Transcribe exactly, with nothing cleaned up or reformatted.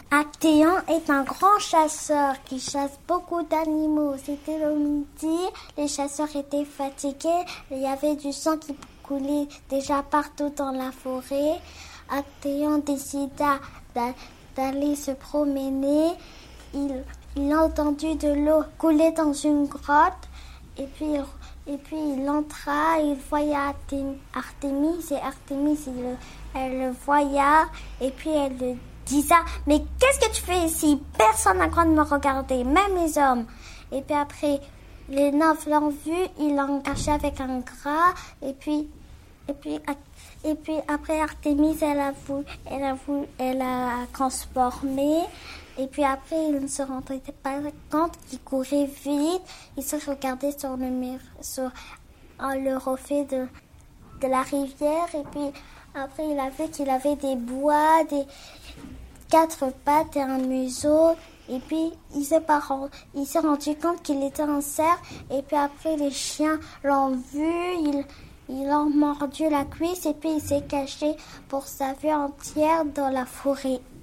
Actéon est un grand chasseur qui chasse beaucoup d'animaux. C'était le midi, les chasseurs étaient fatigués, il y avait du sang qui coulait déjà partout dans la forêt. Actéon décida d'aller se promener. Il, il a entendu de l'eau couler dans une grotte et puis, et puis il entra, il voya Artémis et Artémis, il, elle le voya et puis elle le disait « Mais qu'est-ce que tu fais ici? Personne n'a le droit de me regarder, même les hommes. » Et puis après, les nymphes l'ont vu, ils l'ont caché avec un gras et puis, et puis, et puis après Artémis, elle a voulu, elle a voulu, elle a transformé. Et puis après, il ne se rendait pas compte qu'il courait vite. Il se regardait sur le mur, sur le reflet de, de la rivière. Et puis après, il a vu qu'il avait des bois, des quatre pattes et un museau. Et puis, il s'est, pas, il s'est rendu compte qu'il était un cerf. Et puis après, les chiens l'ont vu. Ils, ils l'ont mordu la cuisse. Et puis, il s'est caché pour sa vie entière dans la forêt.